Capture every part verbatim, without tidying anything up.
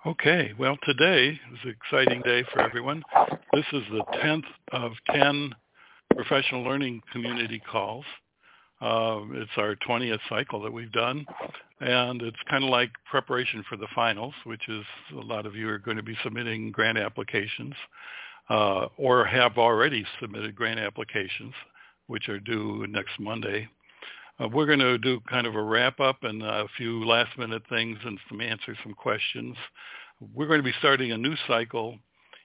Okay, well, today is an exciting day for everyone. This is the tenth of ten professional learning community calls. Uh, it's our twentieth cycle that we've done, and it's kind of like preparation for the finals, which is a lot of you are going to be submitting grant applications uh, or have already submitted grant applications, which are due next Monday. Uh, we're going to do kind of a wrap-up and a few last-minute things and some answer some questions. We're going to be starting a new cycle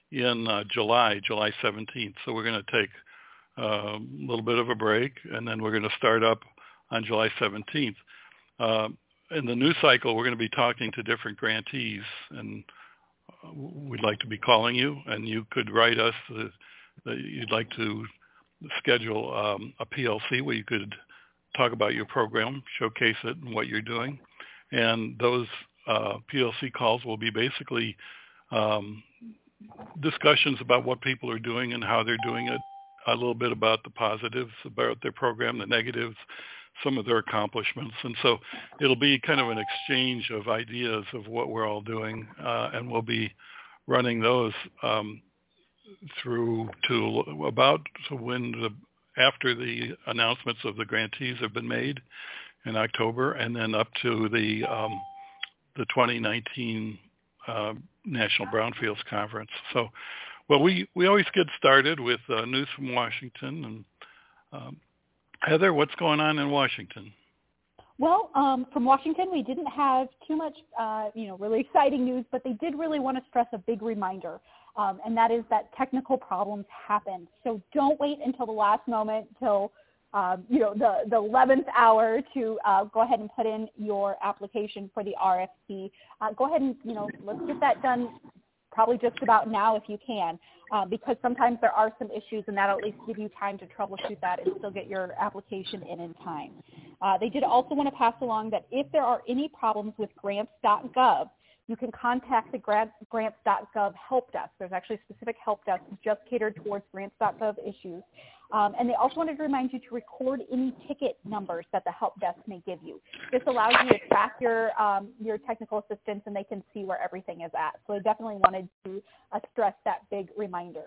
in uh, July, July seventeenth. So we're going to take uh, a little bit of a break, and then we're going to start up on July seventeenth. Uh, in the new cycle, we're going to be talking to different grantees, and uh, we'd like to be calling you, and you could write us that, that you'd like to schedule um, a P L C where you could talk about your program, showcase it and what you're doing. And those uh, P L C calls will be basically um, discussions about what people are doing and how they're doing it, a little bit about the positives about their program, the negatives, some of their accomplishments. And so it'll be kind of an exchange of ideas of what we're all doing, uh, and we'll be running those um, through to about to when the after the announcements of the grantees have been made in October, and then up to the um, the twenty nineteen uh, National Brownfields Conference. So, well, we, we always get started with uh, news from Washington. And um, Heather, what's going on in Washington? Well, um, from Washington, we didn't have too much, uh, you know, really exciting news, but they did really want to stress a big reminder, um, and that is that technical problems happen. So don't wait until the last moment, till um, you know the the eleventh hour to uh, go ahead and put in your application for the R F P. Uh, go ahead and you know let's get that done. Probably just about now if you can, uh, because sometimes there are some issues, and that'll at least give you time to troubleshoot that and still get your application in in time. Uh, they did also want to pass along that if there are any problems with grants dot gov, you can contact the grants dot gov help desk. There's actually a specific help desk just catered towards grants dot gov issues. Um, and they also wanted to remind you to record any ticket numbers that the help desk may give you. This allows you to track your um, your technical assistance, and they can see where everything is at. So I definitely wanted to uh, stress that big reminder.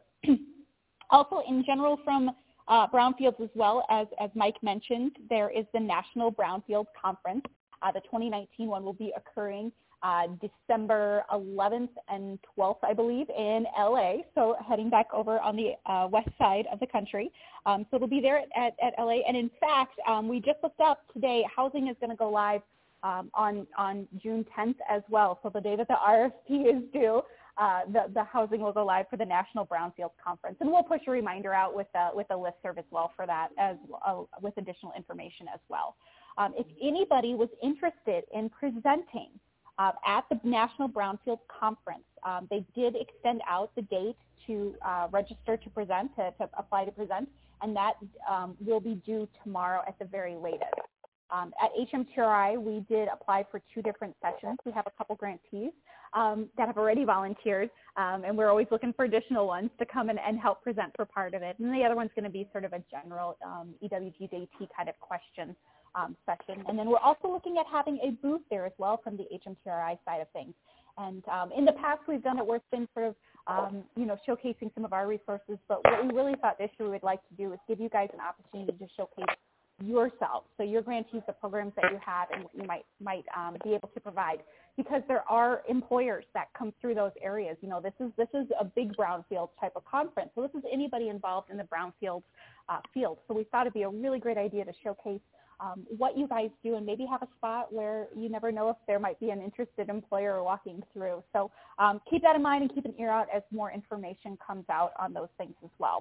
Also, in general, from uh, Brownfields as well, as, as Mike mentioned, there is the National Brownfields Conference. Uh, the twenty nineteen one will be occurring Uh, December eleventh and twelfth, I believe, in L A, so heading back over on the uh, west side of the country. Um, so it'll be there at, at L A, and in fact, um, we just looked up today, housing is going to go live um, on, on June tenth as well. So the day that the R F P is due, uh, the, the housing will go live for the National Brownfields Conference. And we'll push a reminder out with, uh, with a listserv as well for that, as uh, with additional information as well. Um, if anybody was interested in presenting Uh, at the National Brownfields Conference, um, they did extend out the date to uh, register to present, to, to apply to present, and that um, will be due tomorrow at the very latest. Um, at H M T R I, we did apply for two different sessions. We have a couple grantees um, that have already volunteered, um, and we're always looking for additional ones to come in and help present for part of it. And the other one's going to be sort of a general um, E W G J T kind of question Um, section. And then we're also looking at having a booth there as well from the H M T R I side of things. And um, in the past, we've done it where it's been sort of, um, you know, showcasing some of our resources. But what we really thought this year we would like to do is give you guys an opportunity to showcase yourself, so your grantees, the programs that you have, and what you might might um, be able to provide. Because there are employers that come through those areas. You know, this is this is a big brownfield type of conference. So this is anybody involved in the brownfield uh, field. So we thought it'd be a really great idea to showcase Um, what you guys do, and maybe have a spot where you never know if there might be an interested employer walking through. So um, keep that in mind and keep an ear out as more information comes out on those things as well.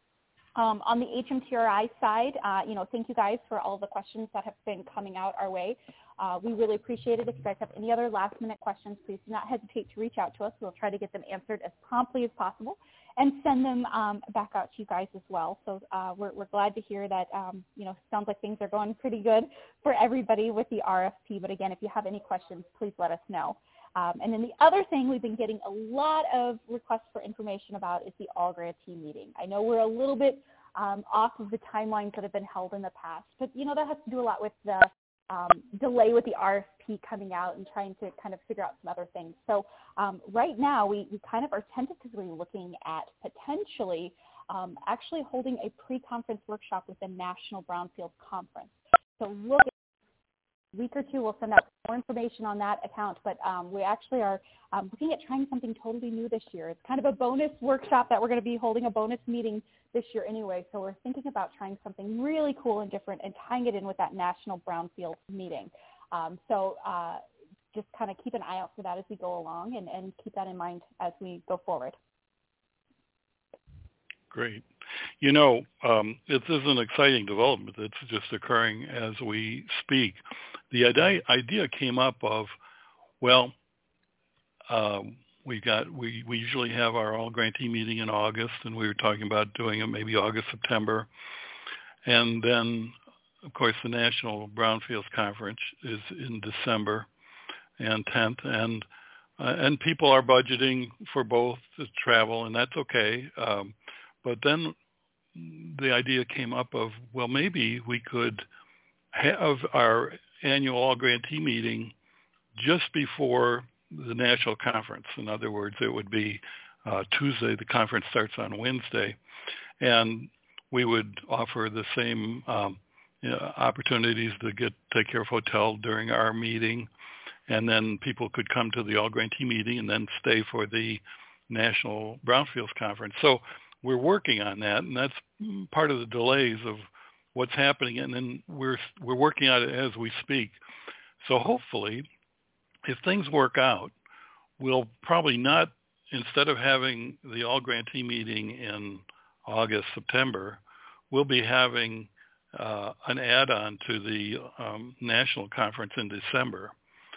Um, on the H M T R I side, uh, you know, thank you guys for all the questions that have been coming out our way. Uh, we really appreciate it. If you guys have any other last-minute questions, please do not hesitate to reach out to us. We'll try to get them answered as promptly as possible and send them um, back out to you guys as well. So uh, we're, we're glad to hear that, um, you know, sounds like things are going pretty good for everybody with the R F P. But again, if you have any questions, please let us know. Um, and then the other thing we've been getting a lot of requests for information about is the All Grantee meeting. I know we're a little bit um, off of the timelines that have been held in the past, but, you know, that has to do a lot with the um, delay with the R F P coming out and trying to kind of figure out some other things. So um, right now we, we kind of are tentatively looking at potentially um, actually holding a pre-conference workshop with the National Brownfield Conference. So look, a week or two we'll send out more information on that account, but um, we actually are um, looking at trying something totally new this year. It's kind of a bonus workshop that we're going to be holding a bonus meeting this year anyway, so we're thinking about trying something really cool and different and tying it in with that National Brownfield meeting. Um, so uh, just kind of keep an eye out for that as we go along and, and keep that in mind as we go forward. Great. You know, um, this is an exciting development that's just occurring as we speak. The idea, idea came up of, well, um, we got we, we usually have our all grantee meeting in August, and we were talking about doing it maybe August, September, and then of course the National Brownfields Conference is in December and tenth, and uh, and people are budgeting for both the travel, and that's okay. Um, but then the idea came up of, well, maybe we could have our annual all grantee meeting just before the national conference. In other words, it would be uh, Tuesday. The conference starts on Wednesday, and we would offer the same um, you know, opportunities to get take care of hotel during our meeting, and then people could come to the all grantee meeting and then stay for the National Brownfields Conference. So we're working on that, and that's part of the delays of what's happening, and then we're we're working on it as we speak. So hopefully, if things work out, we'll probably not, instead of having the all grantee meeting in August, September, we'll be having uh, an add-on to the um, national conference in December.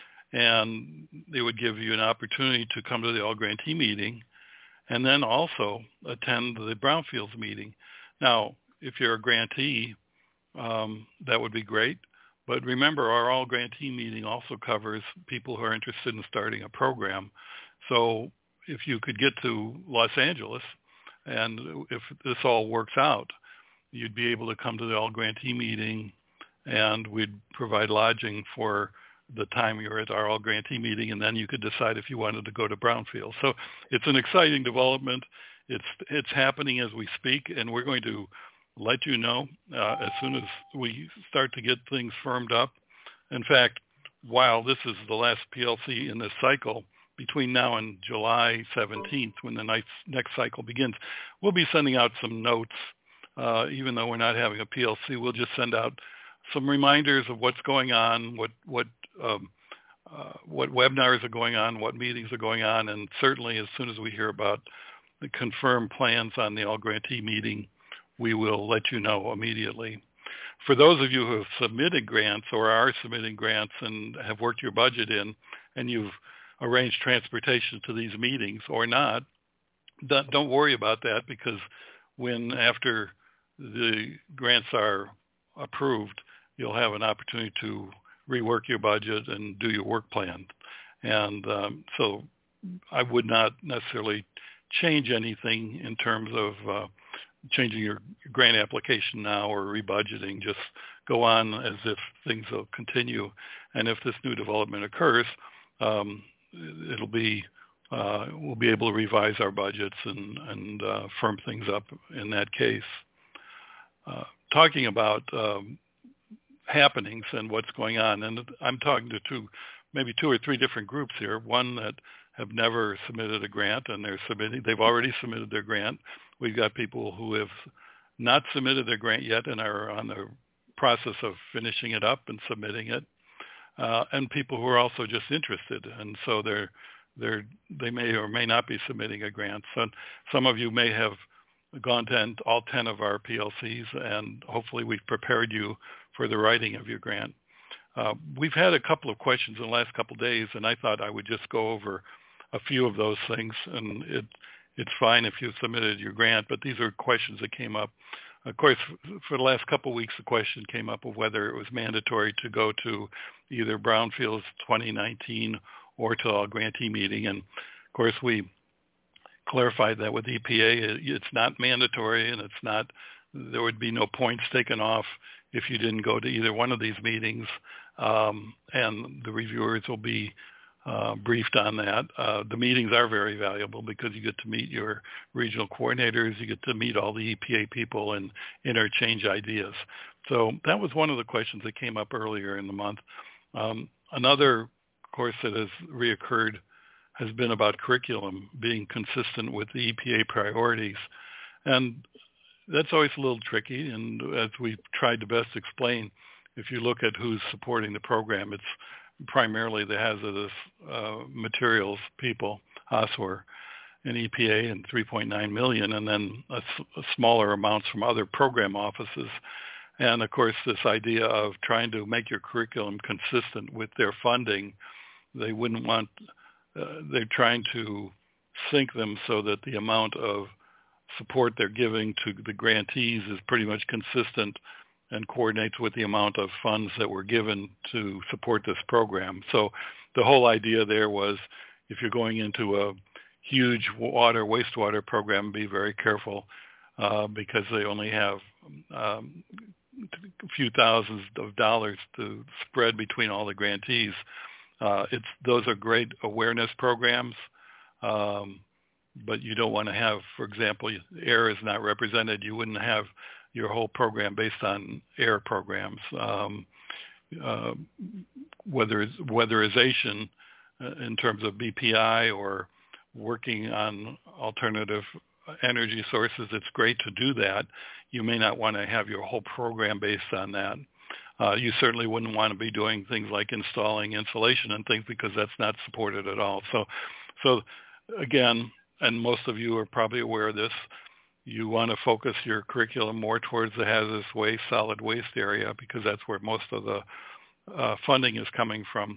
And they would give you an opportunity to come to the all grantee meeting and then also attend the Brownfields meeting. Now, if you're a grantee, um, that would be great. But remember, our all grantee meeting also covers people who are interested in starting a program. So if you could get to Los Angeles, and if this all works out, you'd be able to come to the all grantee meeting, and we'd provide lodging for the time you're at our all grantee meeting, and then you could decide if you wanted to go to Brownfield. So it's an exciting development. It's it's happening as we speak, and we're going to let you know uh, as soon as we start to get things firmed up. In fact, while this is the last P L C in this cycle, between now and July seventeenth, when the next, next cycle begins, we'll be sending out some notes. Uh, even though we're not having a P L C, we'll just send out some reminders of what's going on, what what um, uh, what webinars are going on, what meetings are going on, and certainly as soon as we hear about the confirmed plans on the all grantee meeting, we will let you know immediately. For those of you who have submitted grants or are submitting grants and have worked your budget in, and you've arranged transportation to these meetings or not, don't, don't worry about that, because when after the grants are approved, you'll have an opportunity to rework your budget and do your work plan. And um, so I would not necessarily change anything in terms of uh, changing your grant application now or rebudgeting. Just go on as if things will continue. And if this new development occurs, um, it'll be uh, we'll be able to revise our budgets and, and uh, firm things up in that case. Uh, talking about um, happenings and what's going on, and I'm talking to two, maybe two or three different groups here. One that have never submitted a grant, and they're submitting. They've already submitted their grant. We've got people who have not submitted their grant yet and are on the process of finishing it up and submitting it, uh, and people who are also just interested, and so they're they're they may or may not be submitting a grant. So some of you may have gone to all ten of our P L Cs, and hopefully we've prepared you for the writing of your grant. Uh, we've had a couple of questions in the last couple of days, and I thought I would just go over a few of those things. And it it's fine if you've submitted your grant, but these are questions that came up. Of course, for the last couple of weeks, the question came up of whether it was mandatory to go to either Brownfields twenty nineteen or to a grantee meeting. And of course, we clarified that with E P A. It's not mandatory, and it's not, there would be no points taken off if you didn't go to either one of these meetings. um, and the reviewers will be uh, briefed on that. Uh, the meetings are very valuable because you get to meet your regional coordinators, you get to meet all the E P A people and interchange ideas. So that was one of the questions that came up earlier in the month. Um, another course that has reoccurred has been about curriculum being consistent with the E P A priorities. And that's always a little tricky. And as we've tried to best explain, if you look at who's supporting the program, it's primarily the hazardous uh, materials people, H O S W R, and E P A, and three point nine million, and then a, a smaller amounts from other program offices. And of course, this idea of trying to make your curriculum consistent with their funding, they wouldn't want, uh, they're trying to sync them so that the amount of support they're giving to the grantees is pretty much consistent and coordinates with the amount of funds that were given to support this program. So the whole idea there was, if you're going into a huge water, wastewater program, be very careful uh, because they only have um, a few thousands of dollars to spread between all the grantees. Uh, it's those are great awareness programs, um, but you don't want to have, for example, air is not represented. You wouldn't have your whole program based on air programs. Um, uh, whether weatherization uh, in terms of B P I or working on alternative energy sources, it's great to do that. You may not want to have your whole program based on that. Uh, you certainly wouldn't want to be doing things like installing insulation and things because that's not supported at all. So, so again, and most of you are probably aware of this, you want to focus your curriculum more towards the hazardous waste, solid waste area because that's where most of the uh, funding is coming from.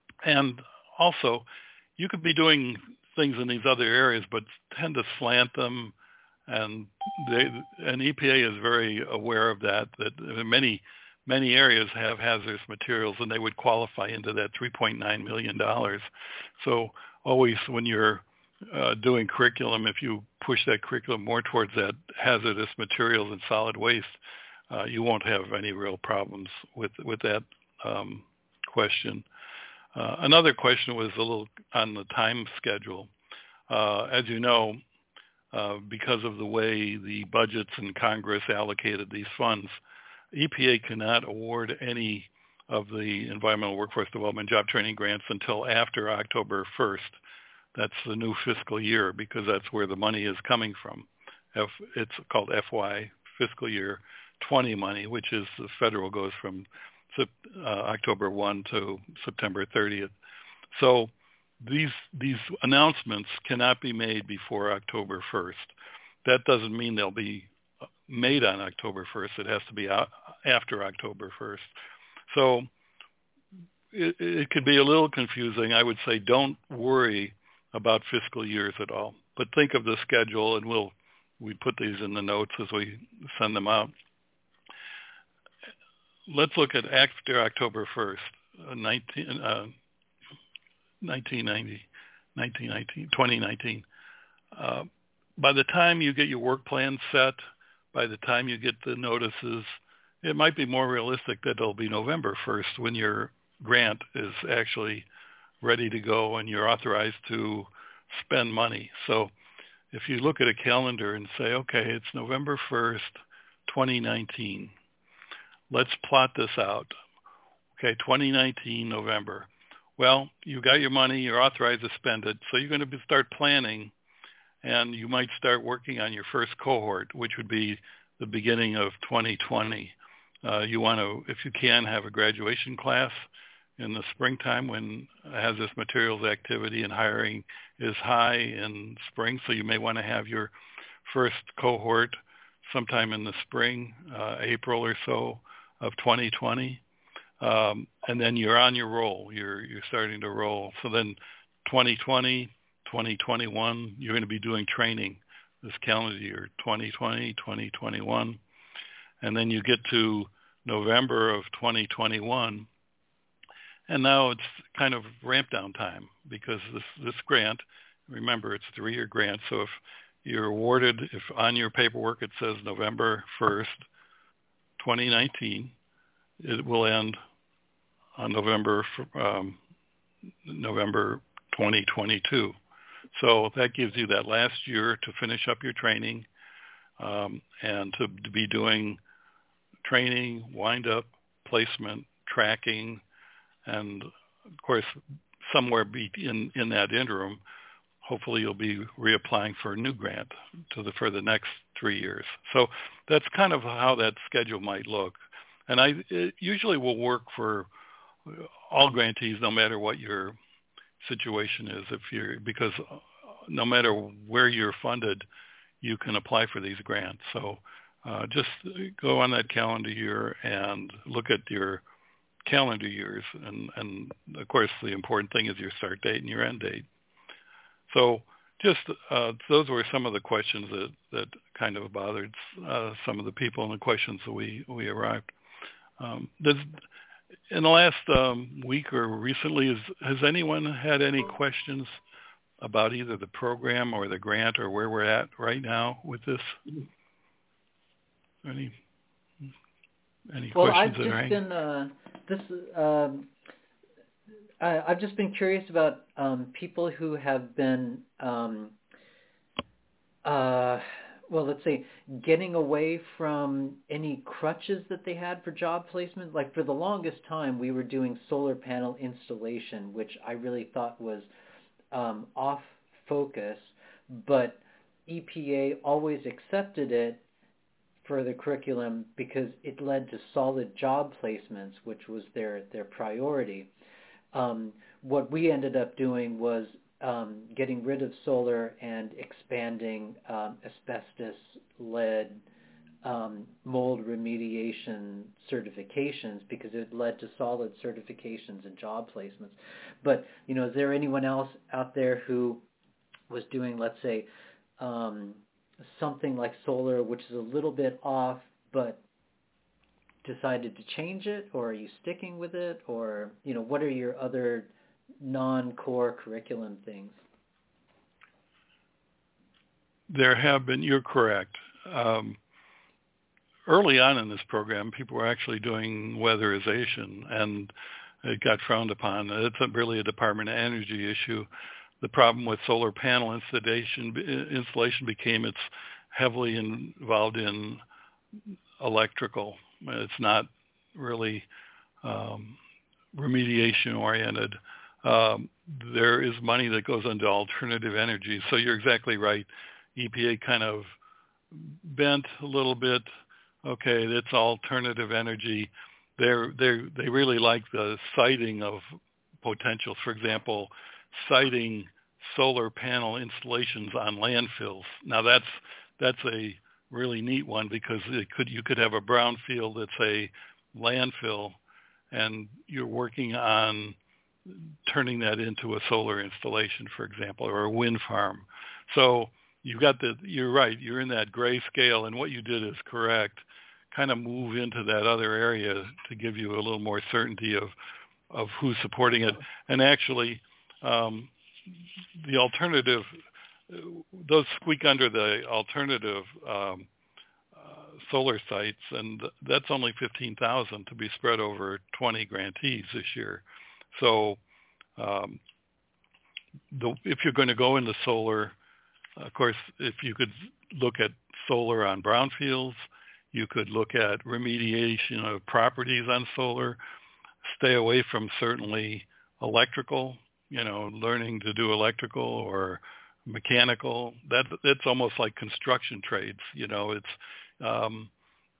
And also, you could be doing things in these other areas, but tend to slant them. And they, and E P A is very aware of that, that many, many areas have hazardous materials and they would qualify into that three point nine million dollars. So always when you're uh, doing curriculum, if you push that curriculum more towards that hazardous materials and solid waste, uh, you won't have any real problems with, with that um, question. Uh, another question was a little on the time schedule. Uh, as you know, uh, because of the way the budgets in Congress allocated these funds, E P A cannot award any of the environmental workforce development job training grants until after October first. That's the new fiscal year because that's where the money is coming from. F, it's called F Y, fiscal year twenty money, which is the federal goes from uh, October first to September thirtieth. So these these announcements cannot be made before October first. That doesn't mean they'll be made on October first. It has to be out after October first. So it, it could be a little confusing. I would say don't worry about fiscal years at all, but think of the schedule, and we'll we put these in the notes as we send them out. Let's look at after October first, uh, nineteen, uh, nineteen ninety, nineteen nineteen, twenty nineteen. Uh, by the time you get your work plan set, by the time you get the notices, it might be more realistic that it'll be November first when your grant is actually ready to go and you're authorized to spend money. So if you look at a calendar and say, okay, it's November first, twenty nineteen. Let's plot this out. Okay, twenty nineteen, November. Well, you got your money, you're authorized to spend it, so you're going to start planning, and you might start working on your first cohort, which would be the beginning of twenty twenty. Uh, you want to, if you can, have a graduation class in the springtime when hazardous materials activity and hiring is high in spring, so you may want to have your first cohort sometime in the spring, uh, April or so of twenty twenty. Um, and then you're on your roll. You're you're starting to roll. So then twenty twenty, twenty twenty-one, you're going to be doing training this calendar year, twenty twenty, twenty twenty-one. And then you get to November of twenty twenty-one, and now it's kind of ramp down time because this, this grant, remember, it's a three-year grant. So if you're awarded, if on your paperwork it says November first, twenty nineteen, it will end on November um, November twenty twenty-two. So that gives you that last year to finish up your training um, and to, to be doing training, wind-up, placement, tracking, and, of course, somewhere be in, in that interim, hopefully you'll be reapplying for a new grant to the, for the next three years. So that's kind of how that schedule might look. And I it usually will work for all grantees, no matter what your situation is, if you're, because no matter where you're funded, you can apply for these grants. So uh, just go on that calendar year and look at your calendar years. And, and of course, the important thing is your start date and your end date. So just uh, those were some of the questions that, that kind of bothered uh, some of the people and the questions that we, we arrived. Um, does, in the last um, week or recently, is, has anyone had any questions about either the program or the grant or where we're at right now with this? Any any well, questions? Well, I've just been uh, this. Um, I, I've just been curious about um, people who have been, um, uh, well, let's say, getting away from any crutches that they had for job placement. Like for the longest time, we were doing solar panel installation, which I really thought was um, off focus, but E P A always accepted it for the curriculum because it led to solid job placements, which was their, their priority. Um, what we ended up doing was um, getting rid of solar and expanding um, asbestos, lead, um, mold remediation certifications because it led to solid certifications and job placements. But, you know, is there anyone else out there who was doing, let's say, um, something like solar, which is a little bit off, but decided to change it, or are you sticking with it, or, you know, what are your other non-core curriculum things? There have been, you're correct. Um, early on in this program, people were actually doing weatherization, and it got frowned upon. It's a, really a Department of Energy issue. The problem with solar panel installation, installation became it's heavily involved in electrical. It's not really um, remediation oriented. Um, there is money that goes into alternative energy. So you're exactly right. E P A kind of bent a little bit. Okay, that's alternative energy. They're, they're, they really like the siting of potentials. For example, siting solar panel installations on landfills. Now that's that's a really neat one because it could you could have a brownfield that's a landfill, and you're working on turning that into a solar installation, for example, or a wind farm. So you've got the you're right. You're in that gray scale, and what you did is correct. Kind of move into that other area to give you a little more certainty of of who's supporting it, and actually. Um, The alternative, those squeak under the alternative um, uh, solar sites, and that's only fifteen thousand to be spread over twenty grantees this year. So um, the, if you're going to go into solar, of course, if you could look at solar on brownfields, you could look at remediation of properties on solar, stay away from certainly electrical, you know, learning to do electrical or mechanical. That that's almost like construction trades. You know, it's um,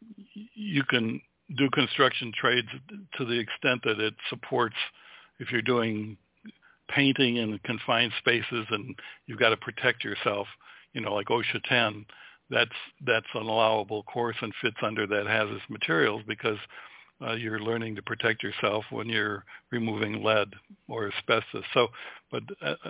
you can do construction trades to the extent that it supports. If you're doing painting in confined spaces and you've got to protect yourself, you know, like OSHA ten, that's that's an allowable course and fits under that hazardous materials because Uh, you're learning to protect yourself when you're removing lead or asbestos. So, but uh,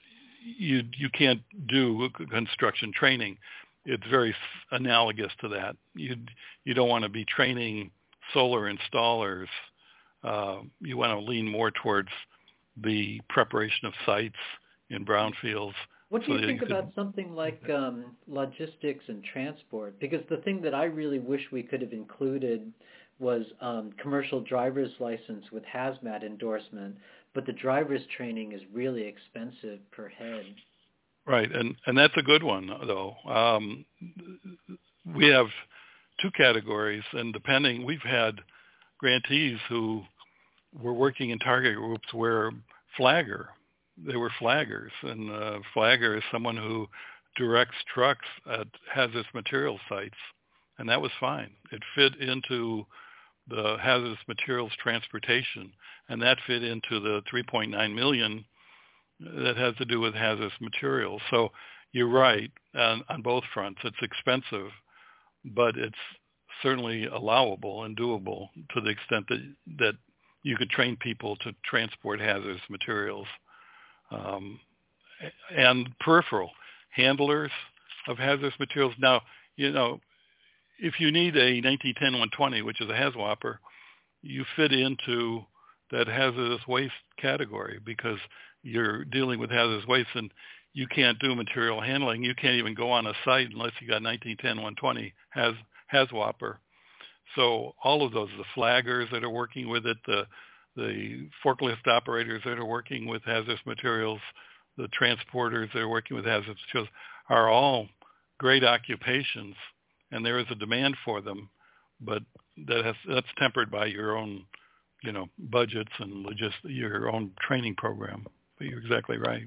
you you can't do construction training. It's very analogous to that. You you don't want to be training solar installers. Uh, you want to lean more towards the preparation of sites in brownfields. What do you so think you about could, something like um, logistics and transport? Because the thing that I really wish we could have included was um, commercial driver's license with hazmat endorsement, but the driver's training is really expensive per head. Right, and, and that's a good one, though. Um, we have two categories, and depending, we've had grantees who were working in target groups where flagger, they were flaggers, and uh, flagger is someone who directs trucks at hazardous material sites, and that was fine. It fit into the hazardous materials transportation, and that fit into the three point nine million that has to do with hazardous materials. So you're right on, on both fronts. It's expensive, but it's certainly allowable and doable to the extent that that you could train people to transport hazardous materials. Um, and peripheral handlers of hazardous materials. Now, you know, if you need a nineteen ten one twenty, which is a HAZWOPER, you fit into that hazardous waste category because you're dealing with hazardous waste and you can't do material handling. You can't even go on a site unless you got nineteen ten one twenty has HAZWOPER. So all of those, the flaggers that are working with it, the the forklift operators that are working with hazardous materials, the transporters that are working with hazardous materials are all great occupations, and there is a demand for them, but that has, that's tempered by your own, you know, budgets and just your own training program. But you're exactly right.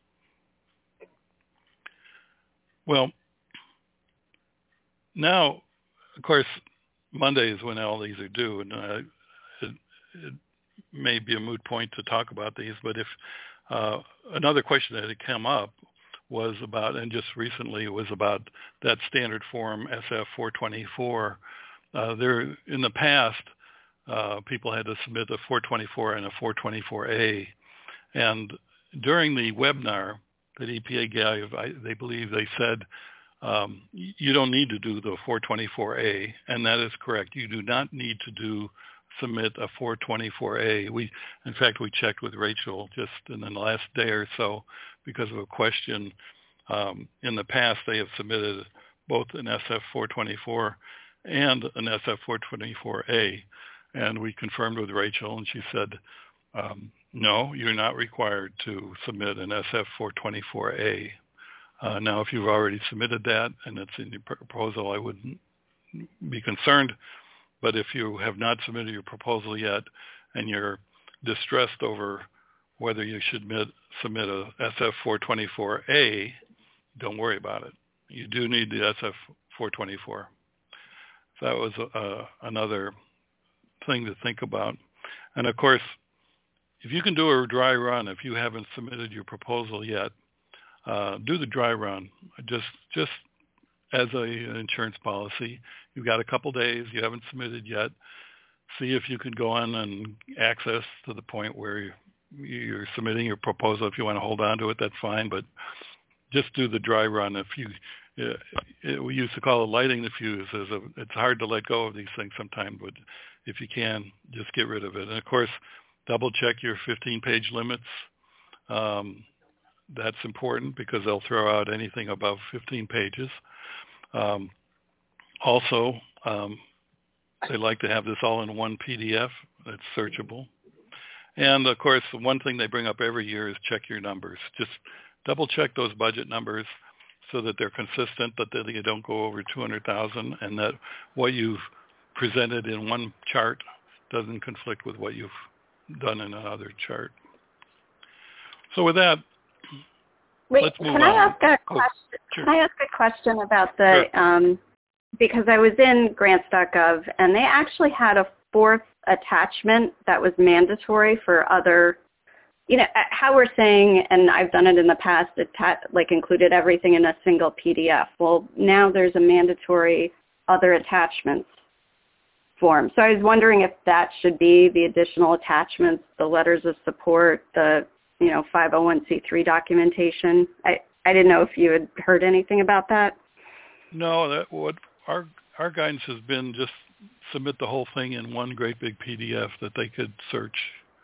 Well, now, of course, Monday is when all these are due, and uh, it, it may be a moot point to talk about these, but if uh, another question that had come up was about, and just recently was about that standard form S F four twenty-four. Uh, there, in the past, uh, people had to submit a four twenty-four and a four twenty-four A, and during the webinar that E P A gave, I, they believe they said um, you don't need to do the four twenty-four A, and that is correct. You do not need to do submit a four twenty-four A. We, in fact, we checked with Rachel just in the last day or so because of a question. Um, in the past, they have submitted both an S F four twenty-four and an S F four twenty-four A, and we confirmed with Rachel, and she said, um, no, you're not required to submit an S F four twenty-four A. Uh, now, if you've already submitted that and it's in your proposal, I wouldn't be concerned. But if you have not submitted your proposal yet and you're distressed over whether you should submit, submit a S F four twenty-four A, don't worry about it. You do need the S F four twenty-four. So that was uh, another thing to think about. And of course, if you can do a dry run, if you haven't submitted your proposal yet, uh, do the dry run. Just just as a, an insurance policy. You've got a couple days. You haven't submitted yet. See if you can go on and access to the point where you're submitting your proposal. If you want to hold on to it, that's fine. But just do the dry run. If you, it, it, we used to call it lighting the fuse. As a, it's hard to let go of these things sometimes, but if you can, just get rid of it. And of course, double check your fifteen-page limits. Um, that's important because they'll throw out anything above fifteen pages. Um, also, um, they like to have this all in one P D F that's searchable. And of course, the one thing they bring up every year is check your numbers. Just double check those budget numbers so that they're consistent, but that you don't go over two hundred thousand, and that what you've presented in one chart doesn't conflict with what you've done in another chart. So with that, Wait, let's move can on. I ask a Oh, question? sure. Can I ask a question about the Sure. um, because I was in grants dot gov and they actually had a fourth attachment that was mandatory for other, you know, how we're saying, and I've done it in the past, it like included everything in a single P D F. Well, now there's a mandatory other attachments form. So I was wondering if that should be the additional attachments, the letters of support, the, you know, five oh one c three documentation. I, I didn't know if you had heard anything about that. No, that what our our guidance has been just submit the whole thing in one great big P D F that they could search,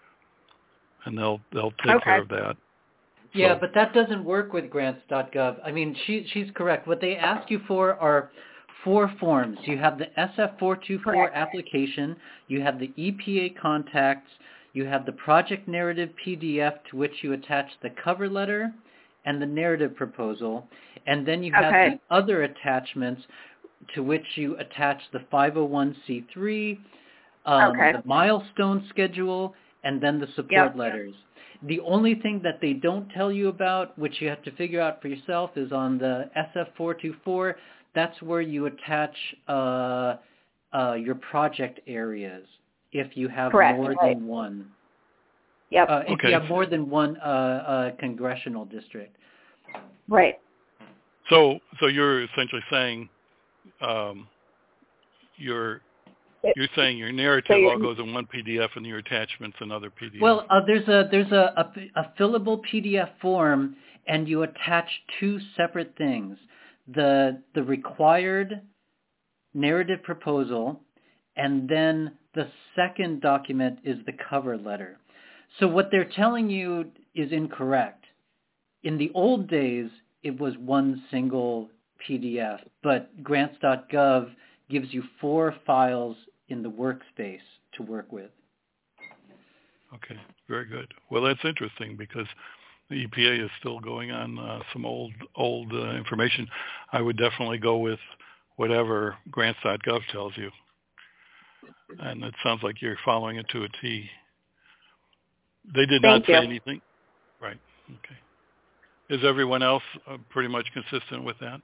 and they'll they'll take Okay. care of that. Yeah, So, but that doesn't work with grants dot gov. I mean, she she's correct. What they ask you for are four forms. You have the S F four twenty-four Correct. application, you have the E P A contacts, you have the project narrative P D F to which you attach the cover letter and the narrative proposal, and then you have Okay. the other attachments to which you attach the five oh one c three, um, Okay. the milestone schedule, and then the support Yep. letters. The only thing that they don't tell you about, which you have to figure out for yourself, is on the S F four twenty-four, that's where you attach uh, uh, your project areas if you have Correct, more right. than one. Yep. Uh, if Okay. you have more than one uh, uh, congressional district. Right. So, so you're essentially saying, um, your you're saying your narrative So all goes in one P D F and your attachments another P D F. Well, uh, there's a there's a, a, a fillable P D F form, and you attach two separate things: the the required narrative proposal, and then the second document is the cover letter. So what they're telling you is incorrect. In the old days, it was one single P D F, but grants dot gov gives you four files in the workspace to work with. Okay, very good. Well, that's interesting because the E P A is still going on uh, some old old uh, information. I would definitely go with whatever grants dot gov tells you. And it sounds like you're following it to a T. They did Thank not say you. anything. Right, okay. Is everyone else uh, pretty much consistent with that?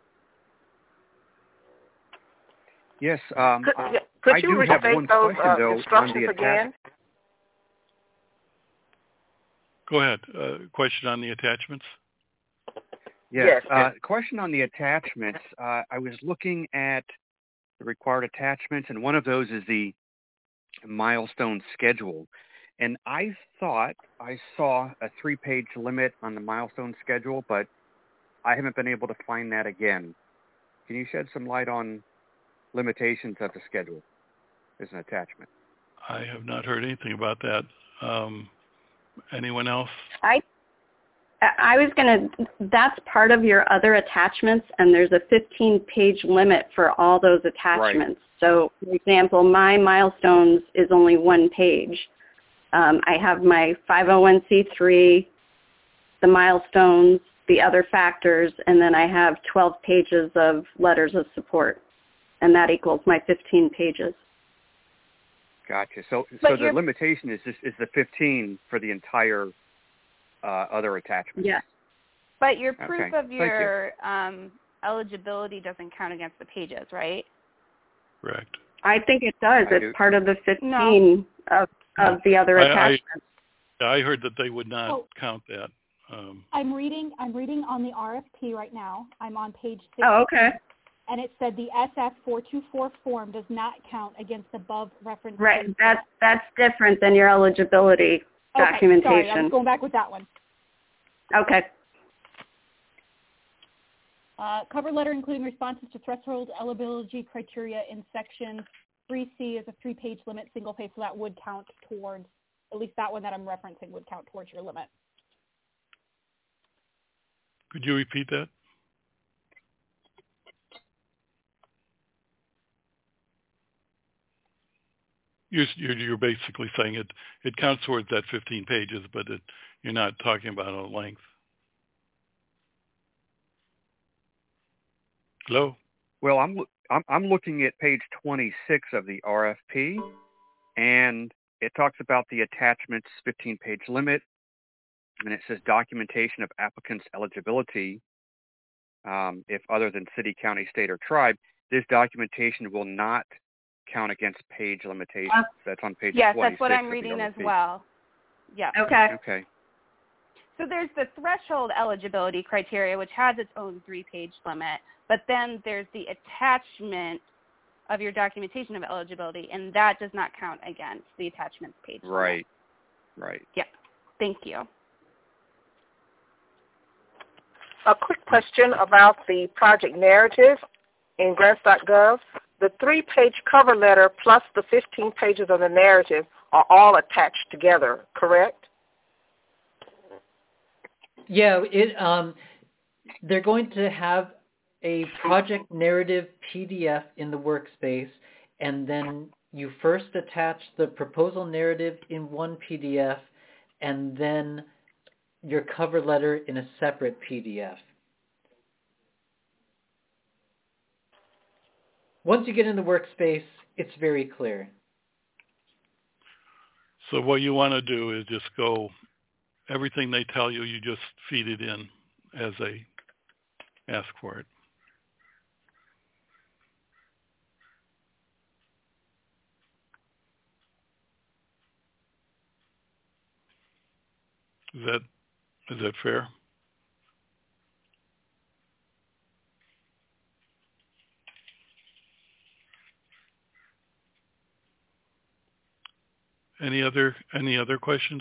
Yes. Um, Could, uh, could I you do have restate one those question, uh, though, on instructions the again? attachment. Go ahead. Uh, question on the attachments? Yes. Yes. Uh, question on the attachments. Uh, I was looking at the required attachments, and one of those is the milestone schedule. And I thought I saw a three-page limit on the milestone schedule, but I haven't been able to find that again. Can you shed some light on limitations of the schedule as an attachment? I have not heard anything about that. Um, anyone else? I I was going to, that's part of your other attachments, and there's a fifteen-page limit for all those attachments. Right. So, for example, my milestones is only one page. Um, I have my five oh one c three, the milestones, the other factors, and then I have twelve pages of letters of support, and that equals my fifteen pages. Gotcha. So, But so the you're- limitation is just, is the fifteen for the entire uh, other attachments. Yes. But your proof Okay. of Thank your um, eligibility doesn't count against the pages, right? Correct. I think it does. I It's do. part of the fifteen of, of the other I- I- attachments. I heard that they would not Oh. count that. Um, I'm reading. I'm reading on the R F P right now. I'm on page six. Oh, okay. And it said the S F four twenty-four form does not count against above referenced. Right. info. That's that's different than your eligibility Okay, documentation. sorry, I was going back with that one. Okay. Uh, cover letter including responses to threshold eligibility criteria in section three C is a three-page limit, single page, so that would count towards, at least that one that I'm referencing would count towards your limit. could you repeat that? You're, you're, you're basically saying it, it counts towards that fifteen pages, but it, you're not talking about a length. Hello? Well, I'm, I'm I'm looking at page twenty-six of the R F P, and it talks about the attachments fifteen-page limit, and it says documentation of applicants' eligibility, um, if other than city, county, state, or tribe. This documentation will not count against page limitations. Uh, That's on page Yes, twenty-six that's what I'm of the reading as R F P. well. Yeah. Okay. Okay. So there's the threshold eligibility criteria, which has its own three-page limit, but then there's the attachment of your documentation of eligibility, and that does not count against the attachments page limit. Right. Right. Yeah. Thank you. A quick question about the project narrative in grants dot gov. The three-page cover letter plus the fifteen pages of the narrative are all attached together, correct? Yeah, it um, they're going to have a project narrative P D F in the workspace, and then you first attach the proposal narrative in one P D F, and then your cover letter in a separate P D F. Once you get in the workspace, it's very clear. So what you want to do is just go, everything they tell you, you just feed it in as they ask for it. Is that, is that fair? Any other any other questions?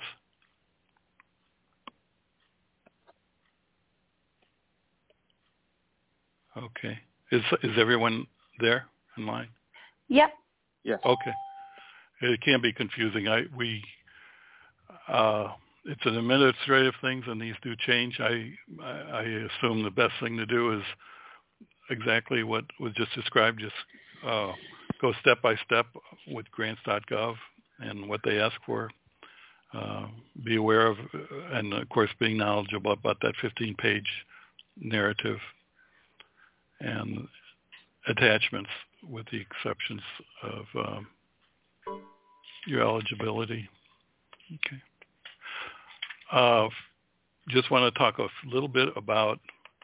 Okay. Is is everyone there in line? Yep. Yes. Okay. It can be confusing. I we uh, it's an administrative things, and these do change. I I assume the best thing to do is exactly what was just described. Just uh, go step by step with grants dot gov and what they ask for. Uh, be aware of, and of course, being knowledgeable about that fifteen-page narrative and attachments, with the exceptions of um, your eligibility. Okay. Uh, just want to talk a little bit about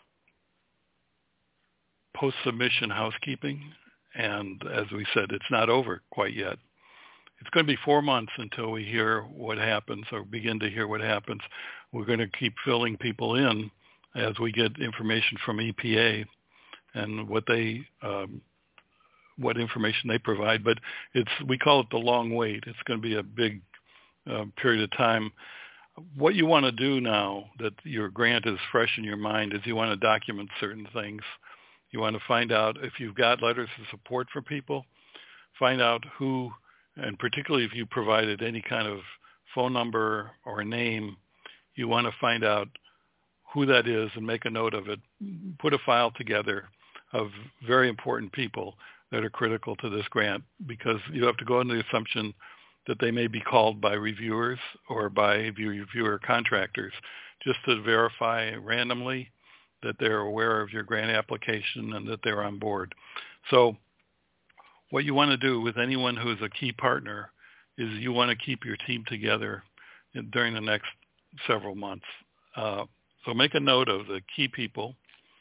post-submission housekeeping. And as we said, it's not over quite yet. It's going to be four months until we hear what happens or begin to hear what happens. We're going to keep filling people in as we get information from E P A and what they, um, what information they provide. But it's, we call it the long wait. It's going to be a big uh, period of time. What you want to do now that your grant is fresh in your mind is you want to document certain things. You want to find out if you've got letters of support for people, find out who, and particularly if you provided any kind of phone number or a name, you want to find out who that is and make a note of it. Put a file together of very important people that are critical to this grant, because you have to go on the assumption that they may be called by reviewers or by reviewer contractors just to verify randomly that they're aware of your grant application and that they're on board. So what you want to do with anyone who is a key partner is you want to keep your team together during the next several months. Uh, so make a note of the key people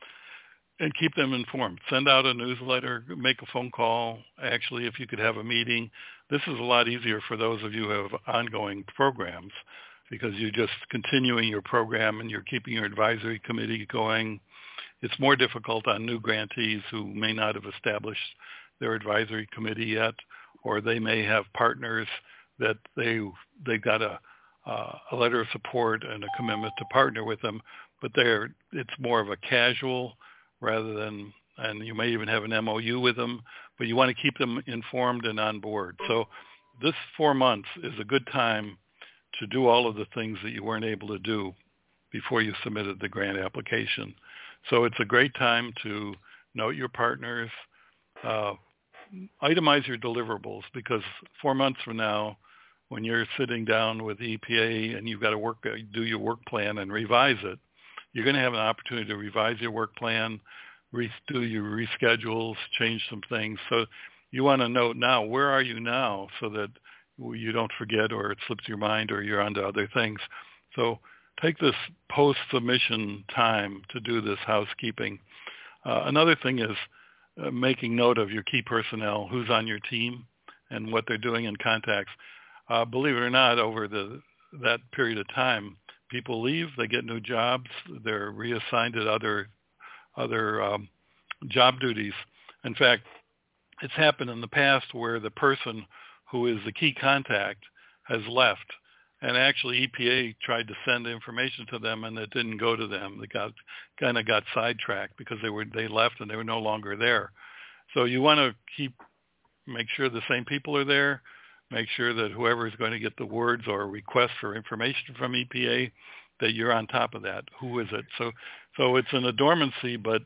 and keep them informed. Send out a newsletter, make a phone call. Actually, if you could have a meeting, this is a lot easier for those of you who have ongoing programs, because you're just continuing your program and you're keeping your advisory committee going. It's more difficult on new grantees who may not have established their advisory committee yet, or they may have partners that they they got a uh, a letter of support and a commitment to partner with them, but they're it's more of a casual rather than, and you may even have an M O U with them, but you want to keep them informed and on board. So this four months is a good time to do all of the things that you weren't able to do before you submitted the grant application. So it's a great time to note your partners, uh, itemize your deliverables, because four months from now, when you're sitting down with E P A and you've got to work, do your work plan and revise it, you're going to have an opportunity to revise your work plan, re- do your reschedules, change some things. So you want to note now, where are you now, so that you don't forget or it slips your mind or you're onto other things. So take this post-submission time to do this housekeeping. Uh, another thing is uh, making note of your key personnel, who's on your team and what they're doing in contacts. Uh, believe it or not, over the that period of time, people leave, they get new jobs, they're reassigned to other other um, job duties. In fact, it's happened in the past where the person who is the key contact has left, and actually E P A tried to send information to them and it didn't go to them. They got kind of got sidetracked because they were they left and they were no longer there. So you want to keep make sure the same people are there. Make sure that whoever is going to get the words or requests for information from E P A, that you're on top of that. Who is it? So so it's in a dormancy, but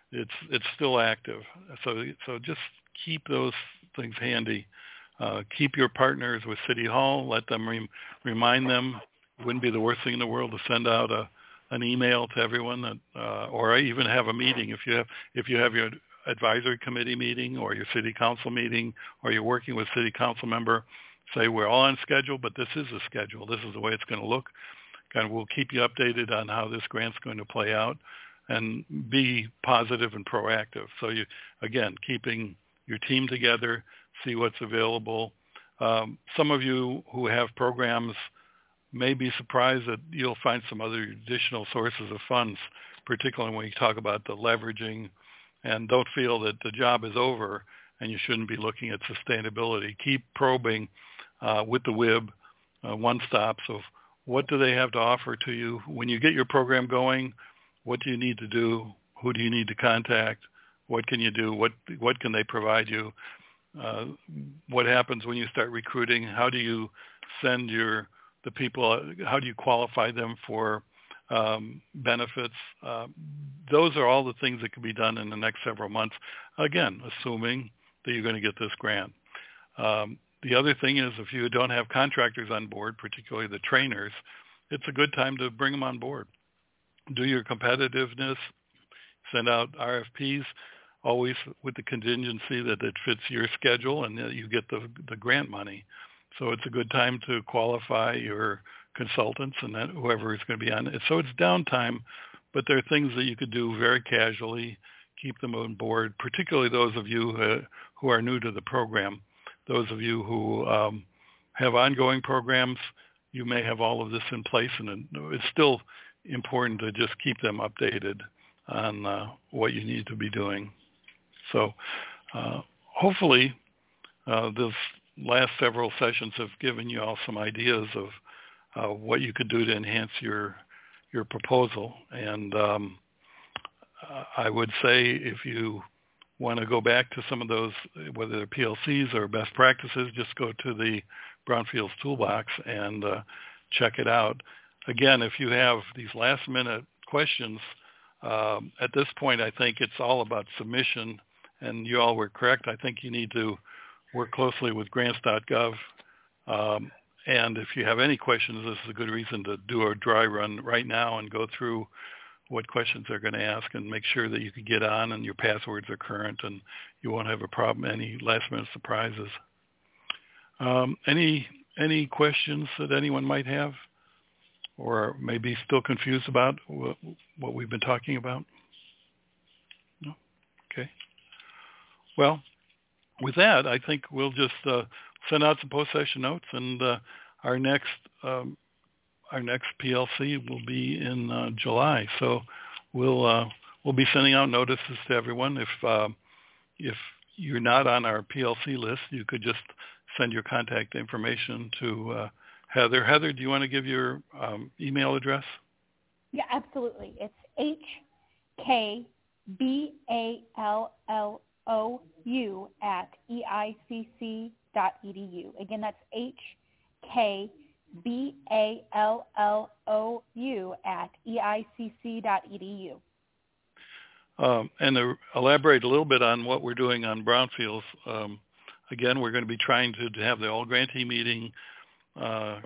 it's it's still active. So so just keep those things handy. Uh, keep your partners with City Hall. Let them re- remind them. It wouldn't be the worst thing in the world to send out a an email to everyone, that, uh, or even have a meeting if you have if you have your advisory committee meeting or your city council meeting, or you're working with city council member. Say we're all on schedule, but this is a schedule. This is the way it's going to look. Kind of, we'll keep you updated on how this grant's going to play out, and be positive and proactive. So you, again, keeping your team together, see what's available. Um, some of you who have programs may be surprised that you'll find some other additional sources of funds, particularly when you talk about the leveraging, and don't feel that the job is over and you shouldn't be looking at sustainability. Keep probing uh, with the W I B, uh, one stop. So what do they have to offer to you? When you get your program going, what do you need to do? Who do you need to contact? What can you do? What what can they provide you? Uh, what happens when you start recruiting? How do you send your the people? How do you qualify them for um, benefits? Uh, those are all the things that can be done in the next several months. Again, assuming that you're going to get this grant. Um, the other thing is, if you don't have contractors on board, particularly the trainers, it's a good time to bring them on board. Do your competitiveness, send out R F Ps, always with the contingency that it fits your schedule and that you get the the grant money. So it's a good time to qualify your consultants and that whoever is going to be on it. So it's downtime, but there are things that you could do very casually, keep them on board, particularly those of you uh, who are new to the program. Those of you who um, have ongoing programs, you may have all of this in place, and it's still important to just keep them updated on uh, what you need to be doing. So uh, hopefully uh, this last several sessions have given you all some ideas of uh, what you could do to enhance your your proposal. And um, I would say if you want to go back to some of those, whether they're P L Cs or best practices, just go to the Brownfields Toolbox and uh, check it out. Again, if you have these last minute questions, um, at this point I think it's all about submission, and you all were correct. I think you need to work closely with grants dot gov. Um, and if you have any questions, this is a good reason to do a dry run right now and go through what questions they're going to ask and make sure that you can get on and your passwords are current and you won't have a problem, any last minute surprises. Um, any any questions that anyone might have or maybe still confused about what, what we've been talking about? No? Okay. Well, with that, I think we'll just uh, send out some post-session notes, and uh, our next um, our next P L C will be in uh, July. So we'll uh, we'll be sending out notices to everyone. If uh, if you're not on our P L C list, you could just send your contact information to uh, Heather. Heather, do you want to give your um, email address? Yeah, absolutely. It's H K B A L L O U at E I C C dot E D U. Again, that's H K B A L L O U at E I C C dot E D U. Um, and to elaborate a little bit on what we're doing on Brownfields, um, again, we're going to be trying to, to have the all grantee meeting uh,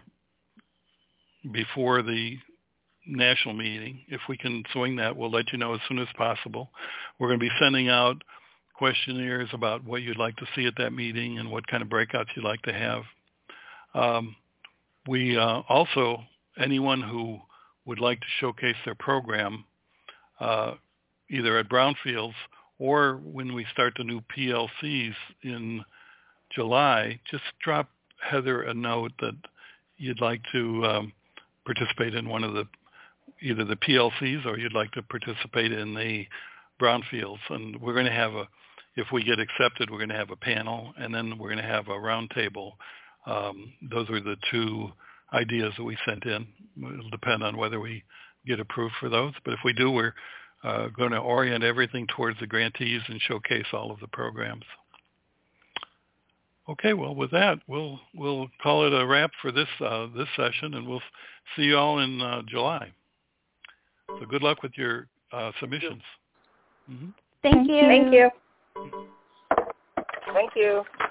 before the national meeting. If we can swing that, we'll let you know as soon as possible. We're going to be sending out questionnaires about what you'd like to see at that meeting and what kind of breakouts you'd like to have. Um, we uh, also, anyone who would like to showcase their program, uh, either at Brownfields or when we start the new P L Cs in July, just drop Heather a note that you'd like to um, participate in one of the, either the P L Cs or you'd like to participate in the Brownfields. And we're going to have a, if we get accepted, we're going to have a panel, and then we're going to have a roundtable. Um, those are the two ideas that we sent in. It'll depend on whether we get approved for those. But if we do, we're uh, going to orient everything towards the grantees and showcase all of the programs. Okay, well, with that, we'll we'll call it a wrap for this uh, this session, and we'll see you all in uh, July. So good luck with your uh, submissions. Mm-hmm. Thank, Thank you. you. Thank you. Thank you.